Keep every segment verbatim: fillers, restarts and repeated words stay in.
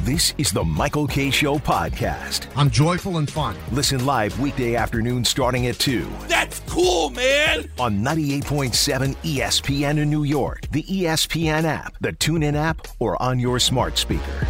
This is the Michael Kay Show podcast. I'm joyful and fun. Listen live weekday afternoon starting at two. That's cool, man! On ninety-eight point seven E S P N in New York, the E S P N app, the TuneIn app, or on your smart speaker.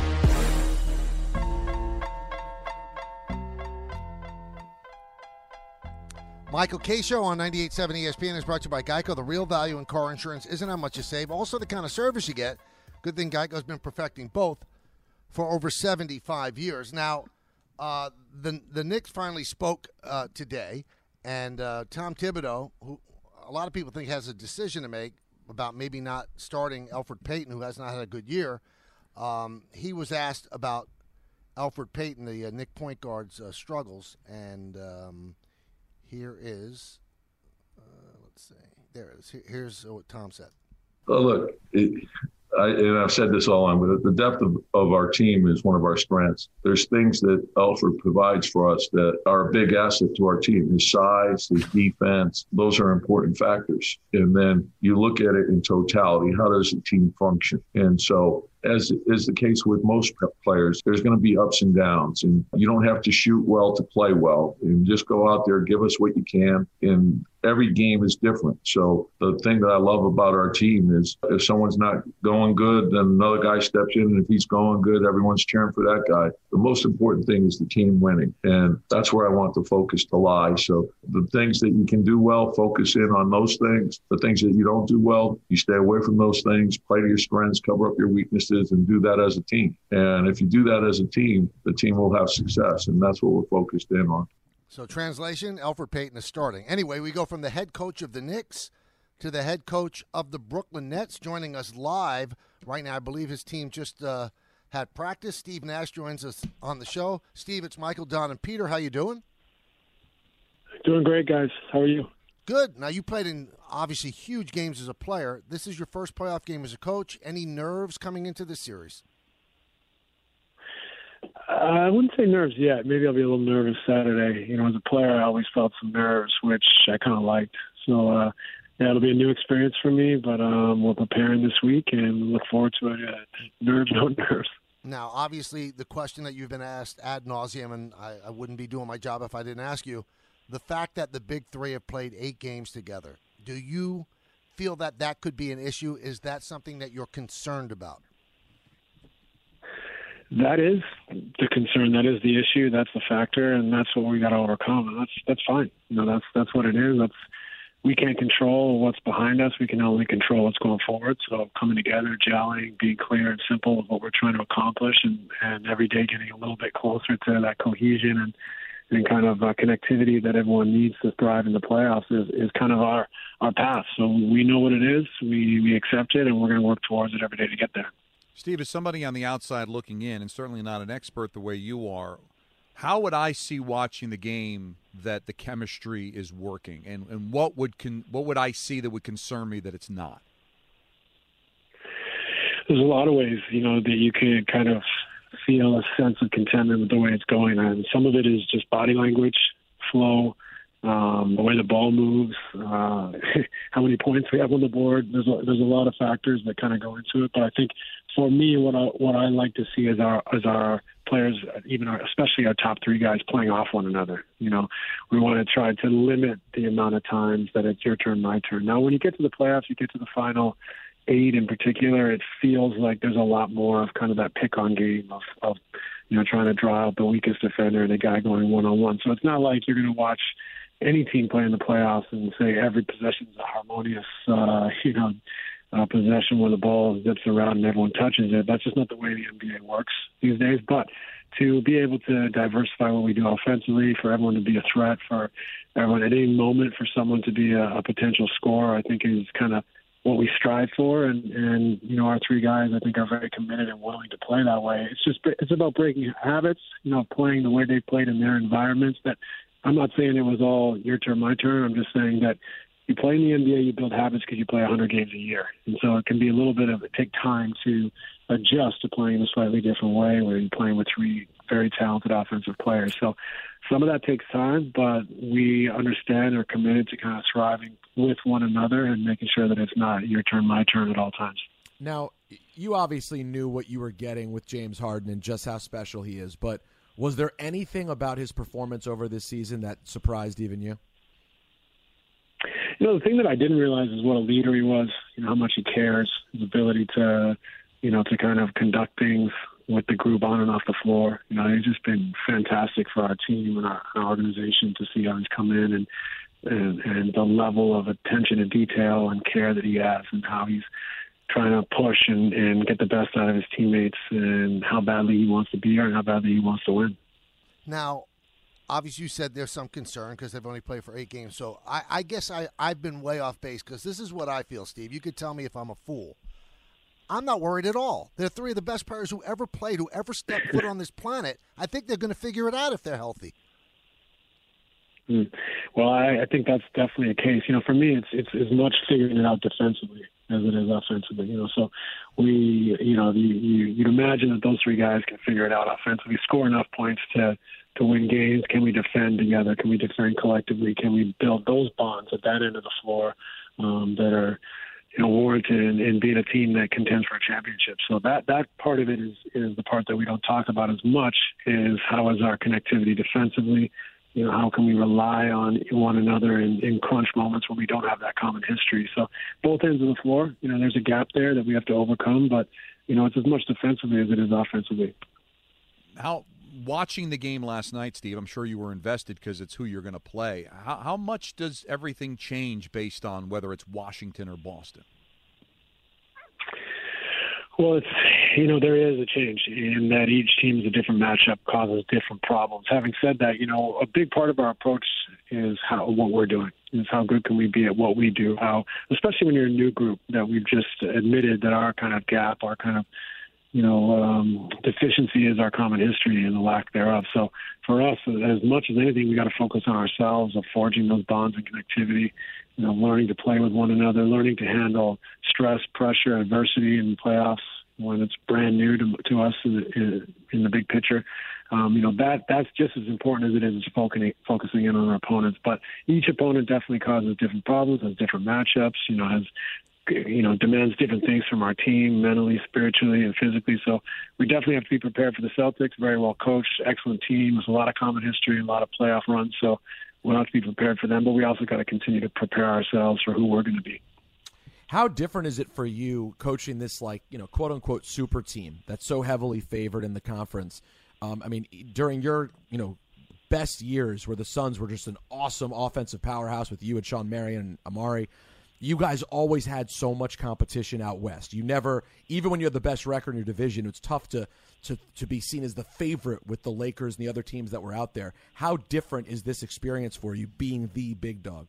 Michael Kay Show on ninety-eight point seven E S P N is brought to you by Geico. The real value in car insurance isn't how much you save, also the kind of service you get. Good thing Geico's been perfecting both for over seventy-five years. Now, uh, the the Knicks finally spoke uh, today, and uh, Tom Thibodeau, who a lot of people think has a decision to make about maybe not starting Elfrid Payton, who has not had a good year, um, he was asked about Elfrid Payton, the uh, Knick point guard's uh, struggles, and um, here is, uh, let's see, there it is. Here, here's what Tom said. Oh, look, it, I, and I've said this all along, but the depth of, of our team is one of our strengths. There's things that Elfrid provides for us that are a big asset to our team. His size, his defense, those are important factors. And then you look at it in totality. How does the team function? And so, as is the case with most players, there's going to be ups and downs, and you don't have to shoot well to play well. And just go out there, give us what you can, and every game is different. So the thing that I love about our team is if someone's not going good, then another guy steps in, and if he's going good, everyone's cheering for that guy. The most important thing is the team winning, and that's where I want the focus to lie. So the things that you can do well, focus in on those things. The things that you don't do well, you stay away from those things, play to your strengths, cover up your weaknesses, and do that as a team. And if you do that as a team, the team will have success, and that's what we're focused in on. So translation, Elfrid Payton is starting. Anyway, we go from the head coach of the Knicks to the head coach of the Brooklyn Nets. Joining us live right now, I believe his team just uh, had practice. Steve Nash joins us on the show. Steve, it's Michael, Don, and Peter. How you doing? Doing great, guys. How are you? Good. Now, you played in obviously huge games as a player. This is your first playoff game as a coach. Any nerves coming into this series? I wouldn't say nerves yet. Maybe I'll be a little nervous Saturday. You know, as a player, I always felt some nerves, which I kind of liked. So, uh, yeah, it'll be a new experience for me, but um, we're preparing this week and look forward to it. Uh, nerves, no nerves. Now, obviously, the question that you've been asked ad nauseum, and I, I wouldn't be doing my job if I didn't ask you, the fact that the big three have played eight games together, do you feel that that could be an issue? Is that something that you're concerned about? That is the concern. That is the issue. That's the factor, and that's what we got to overcome. And that's that's fine. You know, that's that's what it is. That's we can't control what's behind us. We can only control what's going forward. So coming together, gelling, being clear and simple of what we're trying to accomplish, and, and every day getting a little bit closer to that cohesion and. and kind of uh, connectivity that everyone needs to thrive in the playoffs is, is kind of our, our path. So we know what it is, we, we accept it, and we're going to work towards it every day to get there. Steve, as somebody on the outside looking in, and certainly not an expert the way you are, how would I see watching the game that the chemistry is working? And, and what would con- what would I see that would concern me that it's not? There's a lot of ways, you know, that you can kind of feel a sense of contentment with the way it's going. And some of it is just body language, flow, um, the way the ball moves, uh, how many points we have on the board. There's a, there's a lot of factors that kind of go into it. But I think for me, what I what I like to see is our is our players, even our, especially our top three guys, playing off one another. You know, we want to try to limit the amount of times that it's your turn, my turn. Now, when you get to the playoffs, you get to the final eight in particular, it feels like there's a lot more of kind of that pick-on game of, of, you know, trying to draw out the weakest defender and a guy going one-on-one. So it's not like you're going to watch any team play in the playoffs and say every possession is a harmonious, uh, you know, uh, possession where the ball zips around and everyone touches it. That's just not the way the N B A works these days. But to be able to diversify what we do offensively, for everyone to be a threat, for everyone at any moment for someone to be a, a potential scorer, I think is kind of what we strive for, and, and you know, our three guys, I think, are very committed and willing to play that way. It's just it's about breaking habits, you know, playing the way they played in their environments. That I'm not saying it was all your turn, my turn. I'm just saying that you play in the N B A, you build habits because you play one hundred games a year, and so it can be a little bit of it take time to adjust to playing a slightly different way, where you're playing with three very talented offensive players. So some of that takes time, but we understand and are committed to kind of thriving with one another and making sure that it's not your turn, my turn at all times. Now, you obviously knew what you were getting with James Harden and just how special he is, but was there anything about his performance over this season that surprised even you? You know, the thing that I didn't realize is what a leader he was, you know, how much he cares, his ability to, you know, to kind of conduct things with the group on and off the floor. You know, he's just been fantastic for our team and our, our organization to see how he's come in and, and, and the level of attention to detail and care that he has and how he's trying to push and, and get the best out of his teammates and how badly he wants to be here and how badly he wants to win. Now, obviously, you said there's some concern because they've only played for eight games. So I, I guess I, I've been way off base because this is what I feel, Steve. You could tell me if I'm a fool. I'm not worried at all. They're three of the best players who ever played, who ever stepped foot on this planet. I think they're going to figure it out if they're healthy. Mm. Well, I, I think that's definitely a case. You know, for me, it's it's as much figuring it out defensively as it is offensively. You know, so we, you know, you, you, you'd imagine that those three guys can figure it out offensively, score enough points to to win games. Can we defend together? Can we defend collectively? Can we build those bonds at that end of the floor um, that are, you know, warranted in, in being a team that contends for a championship? So that that part of it is is the part that we don't talk about as much. Is how is our connectivity defensively? You know, how can we rely on one another in, in crunch moments when we don't have that common history? So both ends of the floor, you know, there's a gap there that we have to overcome. But, you know, it's as much defensively as it is offensively. How watching the game last night, Steve, I'm sure you were invested because it's who you're going to play. How, how much does everything change based on whether it's Washington or Boston? Well, it's, you know, there is a change in that each team is a different matchup, causes different problems. Having said that, you know, a big part of our approach is how what we're doing, is how good can we be at what we do, how, especially when you're a new group that we've just admitted that our kind of gap, our kind of, you know, um, deficiency is our common history and the lack thereof. So for us, as much as anything, we got to focus on ourselves, of forging those bonds and connectivity, you know, learning to play with one another, learning to handle stress, pressure, adversity in the playoffs when it's brand new to, to us in the, in the big picture. Um, you know, that that's just as important as it is focusing, focusing in on our opponents. But each opponent definitely causes different problems, has different matchups, you know, has, you know, demands different things from our team, mentally, spiritually, and physically. So we definitely have to be prepared for the Celtics. Very well coached, excellent team with a lot of common history, a lot of playoff runs. So we'll have to be prepared for them, but we also got to continue to prepare ourselves for who we're going to be. How different is it for you coaching this, like, you know, quote unquote super team that's so heavily favored in the conference? Um, I mean, during your, you know, best years where the Suns were just an awesome offensive powerhouse with you and Sean Marion and Amari, you guys always had so much competition out west. You never, even when you had the best record in your division, it's tough to, to, to be seen as the favorite with the Lakers and the other teams that were out there. How different is this experience for you being the big dog?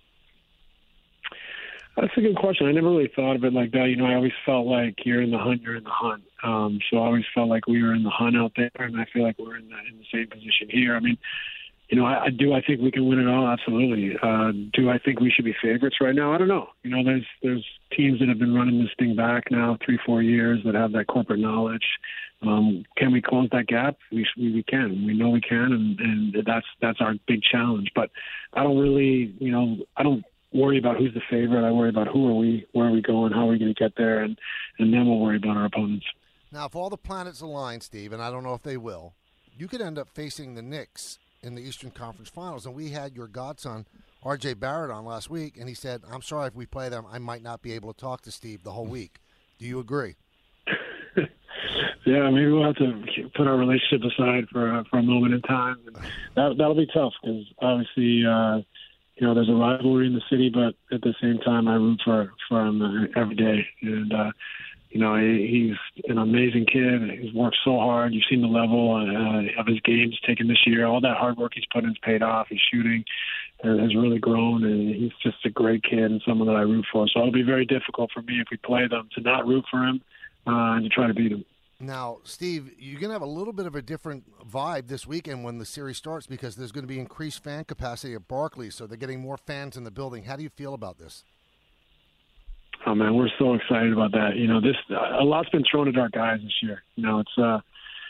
That's a good question. I never really thought of it like that. You know, I always felt like you're in the hunt, you're in the hunt. Um, so I always felt like we were in the hunt out there, and I feel like we're in the, in the same position here. I mean, you know, I, I do. I think we can win it all. Absolutely. Uh, do I think we should be favorites right now? I don't know. You know, there's there's teams that have been running this thing back now three, four years that have that corporate knowledge. Um, can we close that gap? We we can. We know we can, and, and that's that's our big challenge. But I don't really, you know, I don't worry about who's the favorite. I worry about who are we, where are we going, how are we going to get there, and and then we'll worry about our opponents. Now, if all the planets align, Steve, and I don't know if they will, you could end up facing the Knicks in the Eastern Conference Finals. And we had your godson, R J Barrett, on last week, and he said, I'm sorry if we play them, I might not be able to talk to Steve the whole week. Do you agree? Yeah, maybe we'll have to put our relationship aside for uh, for a moment in time. And that, that'll be tough because obviously, uh, you know, there's a rivalry in the city, but at the same time, I root for, for him every day. And, uh, you know, he, he's an amazing kid. He's worked so hard. You've seen the level uh, of his games taken this year. All that hard work he's put in has paid off. His shooting has really grown, and he's just a great kid and someone that I root for. So it'll be very difficult for me if we play them to not root for him uh, and to try to beat him. Now, Steve, you're going to have a little bit of a different vibe this weekend when the series starts because there's going to be increased fan capacity at Barclays, so they're getting more fans in the building. How do you feel about this? Oh, man, we're so excited about that. You know, this a lot's been thrown at our guys this year. You know, it's uh,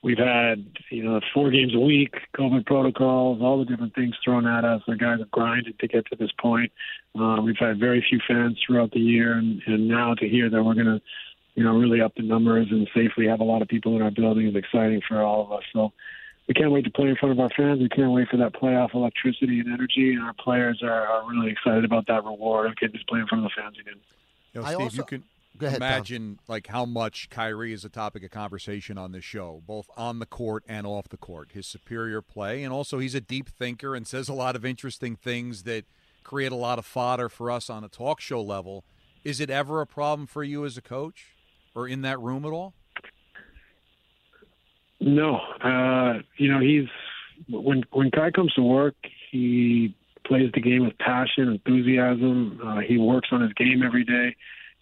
we've had, you know, four games a week, COVID protocols, all the different things thrown at us. The guys have grinded to get to this point. Uh, we've had very few fans throughout the year, and, and now to hear that we're going to, you know, really up the numbers and safely have a lot of people in our building is exciting for all of us. So we can't wait to play in front of our fans. We can't wait for that playoff electricity and energy, and our players are, are really excited about that reward of getting to play in front of the fans again. You know, I Steve, also- you can Go ahead, imagine like how much Kyrie is a topic of conversation on this show, both on the court and off the court. His superior play, and also he's a deep thinker and says a lot of interesting things that create a lot of fodder for us on a talk show level. Is it ever a problem for you as a coach or in that room at all? No. Uh, you know, he's when when Kai comes to work, he plays the game with passion, enthusiasm. Uh, he works on his game every day.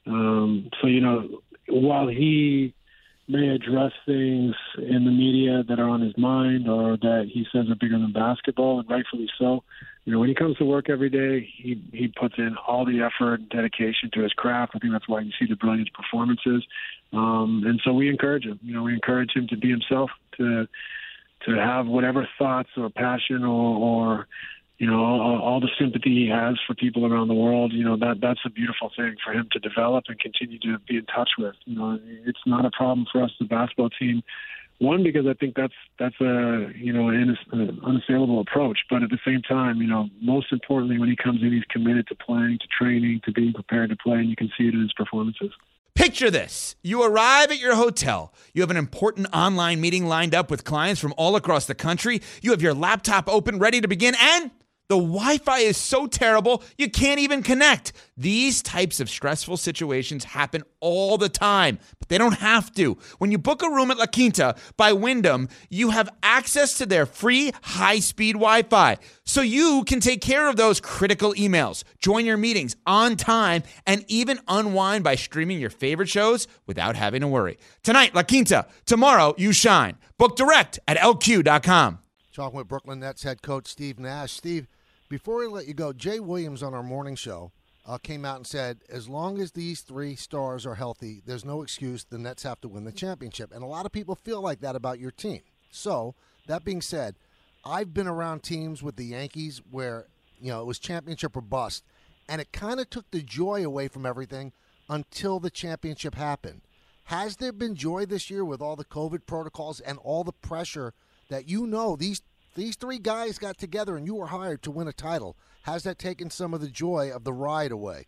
Um, so, you know, while he may address things in the media that are on his mind or that he says are bigger than basketball, and rightfully so, you know, when he comes to work every day, he, he puts in all the effort and dedication to his craft. I think that's why you see the brilliant performances. Um, and so we encourage him. You know, we encourage him to be himself, to to have whatever thoughts or passion or, or you know, all, all the sympathy he has for people around the world. You know, that that's a beautiful thing for him to develop and continue to be in touch with. You know, it's not a problem for us, the basketball team. One, because I think that's that's a you know an unassailable approach. But at the same time, you know, most importantly, when he comes in, he's committed to playing, to training, to being prepared to play, and you can see it in his performances. Picture this. You arrive at your hotel. You have an important online meeting lined up with clients from all across the country. You have your laptop open, ready to begin, and the Wi-Fi is so terrible, you can't even connect. These types of stressful situations happen all the time, but they don't have to. When you book a room at La Quinta by Wyndham, you have access to their free high-speed Wi-Fi, so you can take care of those critical emails, join your meetings on time, and even unwind by streaming your favorite shows without having to worry. Tonight, La Quinta. Tomorrow, you shine. Book direct at L Q dot com. Talking with Brooklyn Nets head coach Steve Nash. Steve, before we let you go, Jay Williams on our morning show uh, came out and said, as long as these three stars are healthy, there's no excuse. The Nets have to win the championship. And a lot of people feel like that about your team. So, that being said, I've been around teams with the Yankees where, you know, it was championship or bust. And it kind of took the joy away from everything until the championship happened. Has there been joy this year with all the COVID protocols and all the pressure that you know these these three guys got together and you were hired to win a title? Has that taken some of the joy of the ride away?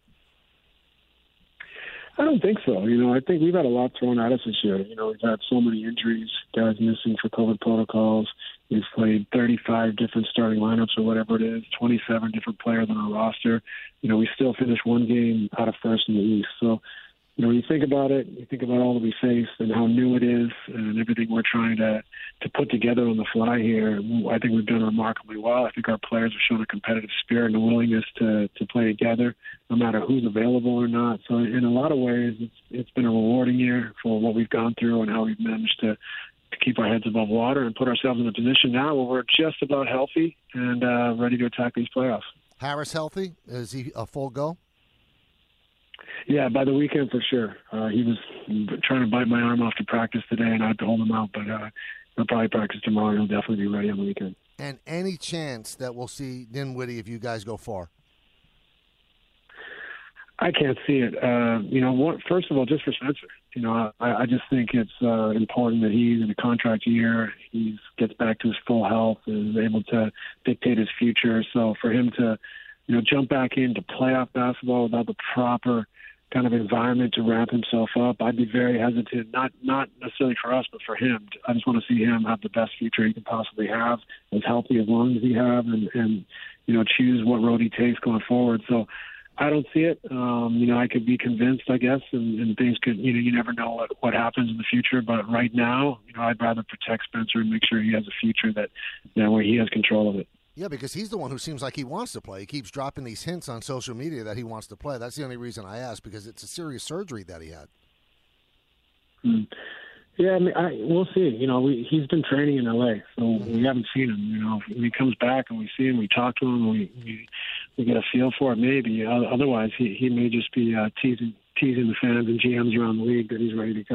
I don't think so. You know, I think we've had a lot thrown at us this year. You know, we've had so many injuries, guys missing for COVID protocols. We've played thirty-five different starting lineups or whatever it is, twenty-seven different players on our roster. You know, we still finished one game out of first in the East. So, you know, when you think about it, you think about all that we faced and how new it is and everything we're trying to, to put together on the fly here. I think we've done remarkably well. I think our players have shown a competitive spirit and a willingness to, to play together, no matter who's available or not. So in a lot of ways, it's it's been a rewarding year for what we've gone through and how we've managed to, to keep our heads above water and put ourselves in a position now where we're just about healthy and uh, ready to attack these playoffs. Harris healthy? Is he a full go? Yeah, by the weekend for sure. Uh, he was trying to bite my arm off to practice today, and I had to hold him out. But uh, he'll probably practice tomorrow, and he'll definitely be ready on the weekend. And any chance that we'll see Dinwiddie if you guys go far? I can't see it. Uh, you know, what, first of all, just for Spencer. You know, I, I just think it's uh, important that he's in a contract year. He gets back to his full health and is able to dictate his future. So for him to, you know, jump back into playoff basketball without the proper kind of environment to ramp himself up, I'd be very hesitant, not not necessarily for us, but for him. I just want to see him have the best future he can possibly have, as healthy as long as he have, and, and you know, choose what road he takes going forward. So I don't see it. Um, you know, I could be convinced, I guess, and, and things could, you know, you never know what, what happens in the future. But right now, you know, I'd rather protect Spencer and make sure he has a future that, you know, where he has control of it. Yeah, because he's the one who seems like he wants to play. He keeps dropping these hints on social media that he wants to play. That's the only reason I asked, because it's a serious surgery that he had. Hmm. Yeah, I mean, I, we'll see. You know, we, he's been training in L A, so mm-hmm. we haven't seen him. You know, when he comes back and we see him, we talk to him, we we, we get a feel for it. Maybe otherwise, he he may just be uh, teasing teasing the fans and G Ms around the league that he's ready to go.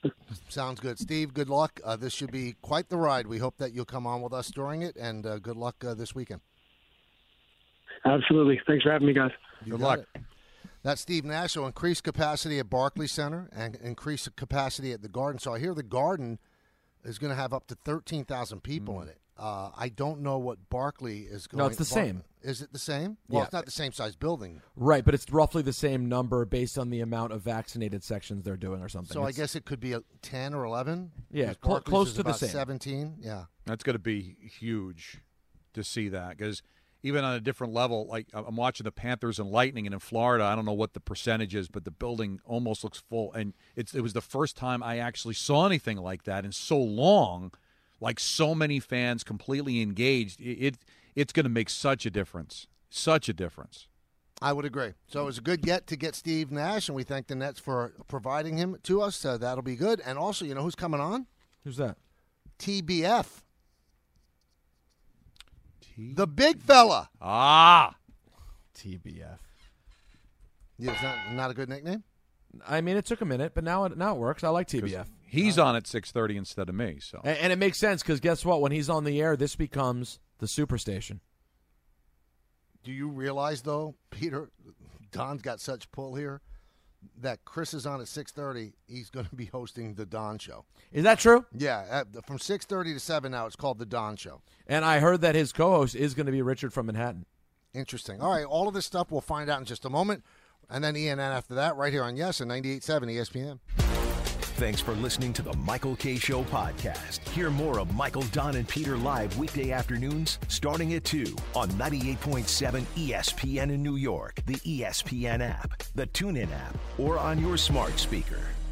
Sounds good. Steve, good luck. Uh, this should be quite the ride. We hope that you'll come on with us during it, and uh, good luck uh, this weekend. Absolutely. Thanks for having me, guys. You Good got luck. it. That's Steve Nash. So increased capacity at Barclays Center and increased capacity at the Garden. So I hear the Garden is going to have up to thirteen thousand people in it. Uh, I don't know what Barclay is going. No, it's the Bar- same. Is it the same? Well, Yeah. it's not the same size building. Right, but it's roughly the same number based on the amount of vaccinated sections they're doing or something. So I It's- guess it could be a ten or eleven. Yeah, Because cl- Barclays close is to the about same. seventeen. Yeah. That's going to be huge to see that, because even on a different level, like I'm watching the Panthers and Lightning, and in Florida, I don't know what the percentage is, but the building almost looks full. And it's it was the first time I actually saw anything like that in so long, like so many fans completely engaged. It, it It's going to make such a difference, such a difference. I would agree. So it was a good get to get Steve Nash, and we thank the Nets for providing him to us. So that'll be good. And also, you know who's coming on? Who's that? T B F. The big fella. Ah, T B F. Yeah, it's not, not a good nickname? I mean, it took a minute, but now it now it works. I like T B F. he's on at six thirty instead of me. So And, and it makes sense because guess what? When he's on the air, this becomes the Superstation. Do you realize, though, Peter, Don's got such pull here that Chris is on at six thirty. He's going to be hosting the Don Show. Is that true? Yeah, at, from six thirty to seven now, it's called the Don Show. And I heard that his co-host is going to be Richard from Manhattan. Interesting. All right, all of this stuff we'll find out in just a moment. And then E N N after that, right here on Yes and ninety-eight point seven E S P N. Thanks for listening to the Michael K. Show podcast. Hear more of Michael, Don, and Peter live weekday afternoons starting at two on ninety-eight point seven E S P N in New York, the E S P N app, the TuneIn app, or on your smart speaker.